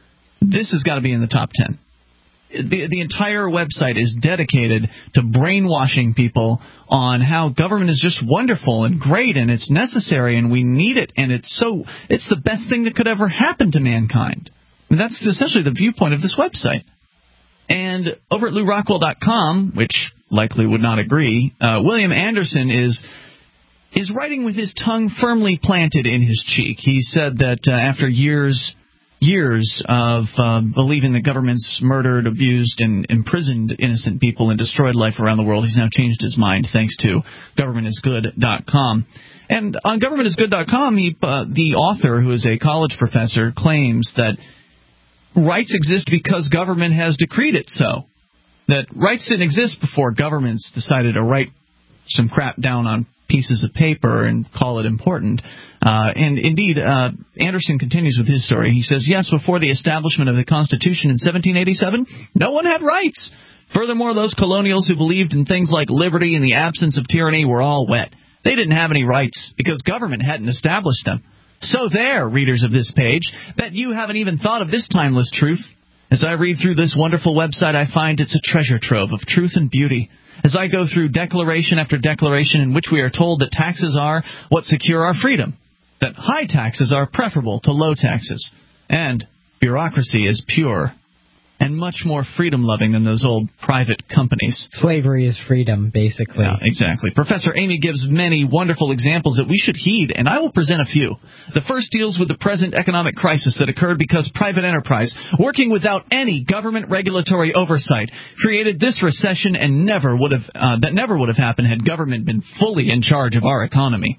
this has got to be in the top ten. The, the entire website is dedicated to brainwashing people on how government is just wonderful and great and it's necessary and we need it and it's so it's the best thing that could ever happen to mankind. And that's essentially the viewpoint of this website. And over at Lew Rockwell dot com, which likely would not agree, uh, William Anderson is is writing with his tongue firmly planted in his cheek. He said that uh, after years years of uh, believing that governments murdered, abused, and imprisoned innocent people and destroyed life around the world, he's now changed his mind thanks to government is good dot com. And on government is good dot com, he, uh, the author, who is a college professor, claims that rights exist because government has decreed it so. That rights didn't exist before governments decided to write some crap down on pieces of paper and call it important. Uh, and indeed, uh, Anderson continues with his story. He says, yes, before the establishment of the Constitution in seventeen eighty-seven, no one had rights. Furthermore, those colonials who believed in things like liberty and the absence of tyranny were all wet. They didn't have any rights because government hadn't established them. So there, readers of this page, bet you haven't even thought of this timeless truth. As I read through this wonderful website, I find it's a treasure trove of truth and beauty. As I go through declaration after declaration in which we are told that taxes are what secure our freedom, that high taxes are preferable to low taxes, and bureaucracy is pure and much more freedom-loving than those old private companies. Slavery is freedom, basically. Yeah, exactly. Professor Amy gives many wonderful examples that we should heed, and I will present a few. The first deals with the present economic crisis that occurred because private enterprise, working without any government regulatory oversight, created this recession and never would have uh, that never would have happened had government been fully in charge of our economy.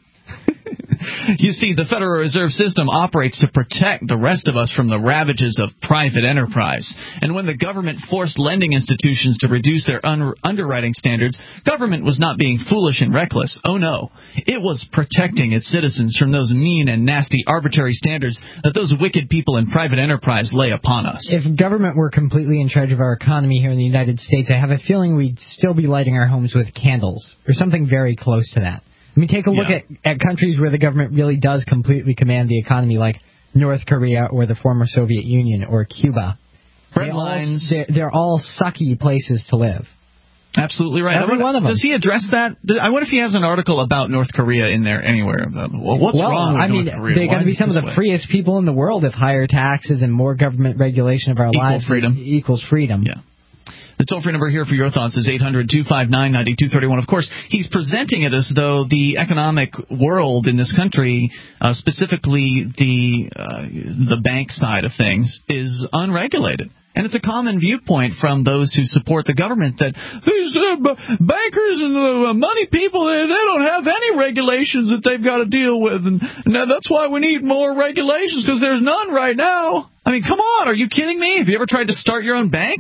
You see, the Federal Reserve System operates to protect the rest of us from the ravages of private enterprise. And when the government forced lending institutions to reduce their un- underwriting standards, government was not being foolish and reckless. Oh, no. It was protecting its citizens from those mean and nasty arbitrary standards that those wicked people in private enterprise lay upon us. If government were completely in charge of our economy here in the United States, I have a feeling we'd still be lighting our homes with candles or something very close to that. I mean, take a look yeah. at, at countries where the government really does completely command the economy, like North Korea or the former Soviet Union or Cuba. Bread they lines. All, they're, they're all sucky places to live. Absolutely right. Every wonder, one of them. Does he address that? I wonder if he has an article about North Korea in there anywhere. Well, what's well, wrong with I North mean, Korea? they're going to be some of the way? freest people in the world if higher taxes and more government regulation of our Equal lives freedom. equals freedom. Yeah. The toll-free number here for your thoughts is eight hundred two five nine nine two three one. Of course, he's presenting it as though the economic world in this country, uh, specifically the uh, the bank side of things, is unregulated. And it's a common viewpoint from those who support the government that these uh, b- bankers and the uh, money people, they, they don't have any regulations that they've got to deal with. And, and that's why we need more regulations, because there's none right now. I mean, come on, are you kidding me? Have you ever tried to start your own bank?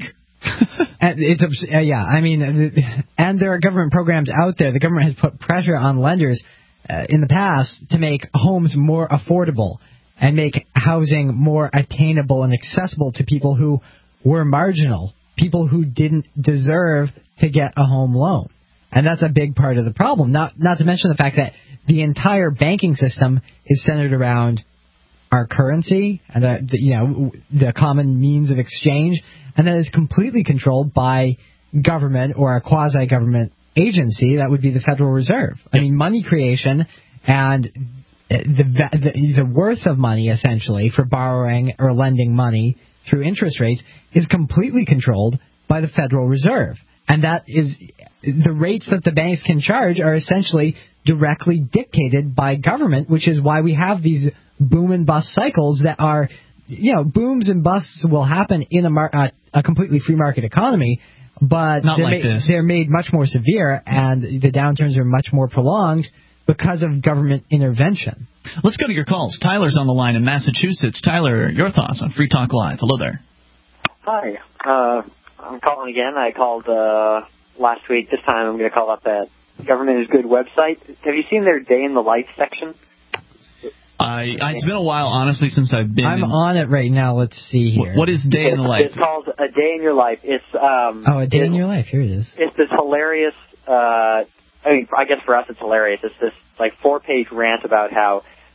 And it's uh, yeah, I mean, and there are government programs out there. The government has put pressure on lenders uh, in the past to make homes more affordable and make housing more attainable and accessible to people who were marginal, people who didn't deserve to get a home loan. And that's a big part of the problem. Not not to mention the fact that the entire banking system is centered around our currency and the, the you know the common means of exchange, and that is completely controlled by government or a quasi-government agency. That would be the Federal Reserve. I mean, money creation and the, the the worth of money, essentially, for borrowing or lending money through interest rates is completely controlled by the Federal Reserve. And that is, the rates that the banks can charge are essentially directly dictated by government, which is why we have these boom and bust cycles that are, you know, booms and busts will happen in a, mar- uh, a completely free market economy, but Not they're, like ma- this. they're made much more severe, and the downturns are much more prolonged because of government intervention. Let's go to your calls. Tyler's on the line in Massachusetts. Tyler, your thoughts on Free Talk Live. Hello there. Hi. Uh, I'm calling again. I called uh, last week. This time I'm going to call up that Government is Good website. Have you seen their Day in the Life section? I, it's been a while, honestly, since I've been. I'm in, on it right now. Let's see here. What is Day it's, in the Life? It's called A Day in Your Life. It's um. Oh, A Day in Your Life. Here it is. It's this hilarious. Uh, I mean, I guess for us it's hilarious. It's this like four-page rant about how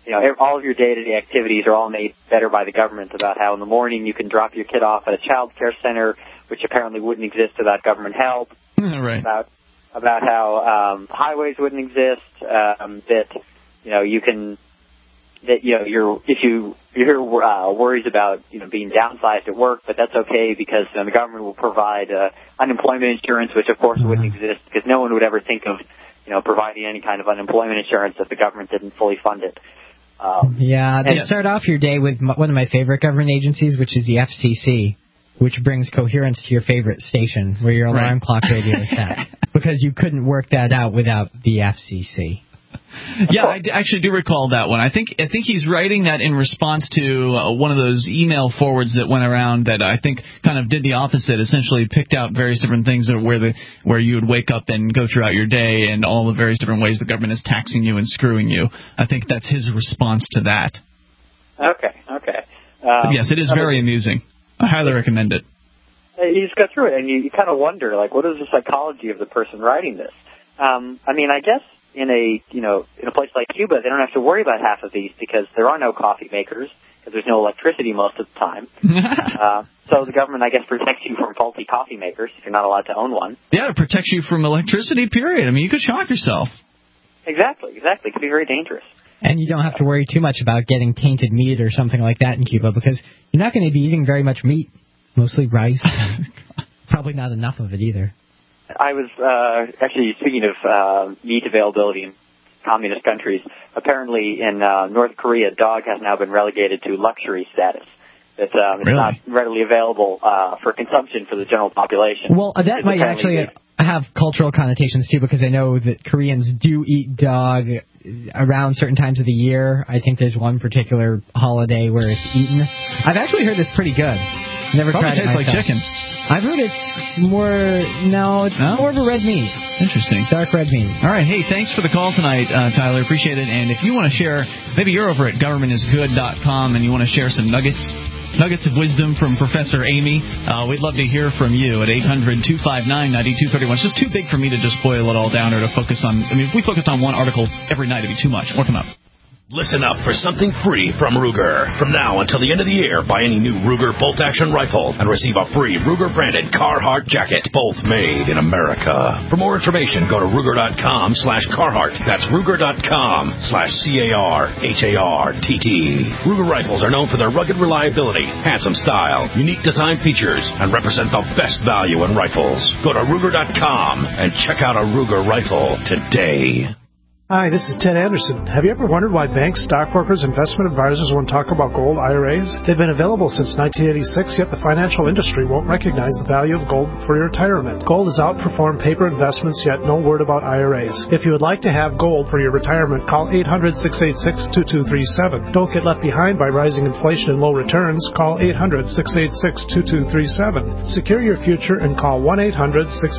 you know, all of your day-to-day activities are all made better by the government about how in the morning you can drop your kid off at a child care center, which apparently wouldn't exist without government help. Right. About, about how um, highways wouldn't exist, um, that, you know, you can, that, you know, you're, if you, you hear uh, worries about, you know, being downsized at work, but that's okay because you know, the government will provide uh, unemployment insurance, which of course wouldn't exist because no one would ever think of, you know, providing any kind of unemployment insurance if the government didn't fully fund it. Um, yeah, they start off your day with one of my favorite government agencies, which is the F C C, which brings coherence to your favorite station where your alarm right. clock radio is set, because you couldn't work that out without the F C C. Yeah, I d- actually do recall that one. I think I think he's writing that in response to uh, one of those email forwards that went around that I think kind of did the opposite, essentially picked out various different things where the where you would wake up and go throughout your day and all the various different ways the government is taxing you and screwing you. I think that's his response to that. Okay, okay. Um, yes, it is very amusing. I highly recommend it. You just go through it and you, you kind of wonder, like, what is the psychology of the person writing this? Um, I mean, I guess in a, you know, in a place like Cuba, they don't have to worry about half of these because there are no coffee makers, because there's no electricity most of the time. uh, so the government, I guess, protects you from faulty coffee makers if you're not allowed to own one. Yeah, it protects you from electricity, period. I mean, you could shock yourself. Exactly, exactly. It could be very dangerous. And you don't have to worry too much about getting tainted meat or something like that in Cuba, because you're not going to be eating very much meat, mostly rice. Probably not enough of it either. I was, uh, actually, speaking of uh, meat availability in communist countries, apparently in uh, North Korea, dog has now been relegated to luxury status. It's, um, it's really? not readily available uh, for consumption for the general population. Well, that it's might actually have cultural connotations, too, because I know that Koreans do eat dog around certain times of the year. I think there's one particular holiday where it's eaten. I've actually heard it's pretty good. Never Probably tried it tastes myself. like chicken. I've heard it's more, no, it's no? more of a red meat. Interesting. Dark red meat. All right, hey, thanks for the call tonight, uh, Tyler. Appreciate it. And if you want to share, maybe you're over at government is good dot com and you want to share some nuggets, nuggets of wisdom from Professor Amy, uh, we'd love to hear from you at eight hundred, two five nine, nine two three one. It's just too big for me to just boil it all down or to focus on, I mean, if we focused on one article every night, it'd be too much. More come up. Listen up for something free from Ruger. From now until the end of the year, buy any new Ruger bolt-action rifle and receive a free Ruger-branded Carhartt jacket, both made in America. For more information, go to Ruger.com slash Carhartt. That's Ruger.com slash C-A-R-H-A-R-T-T. Ruger rifles are known for their rugged reliability, handsome style, unique design features, and represent the best value in rifles. Go to Ruger dot com and check out a Ruger rifle today. Hi, this is Ted Anderson. Have you ever wondered why banks, stockbrokers, investment advisors won't talk about gold I R As? They've been available since nineteen eighty-six, yet the financial industry won't recognize the value of gold for your retirement. Gold has outperformed paper investments, yet no word about I R As. If you would like to have gold for your retirement, call eight hundred, six eight six, two two three seven. Don't get left behind by rising inflation and low returns. Call eight hundred, six eight six, two two three seven. Secure your future and call one eight hundred, six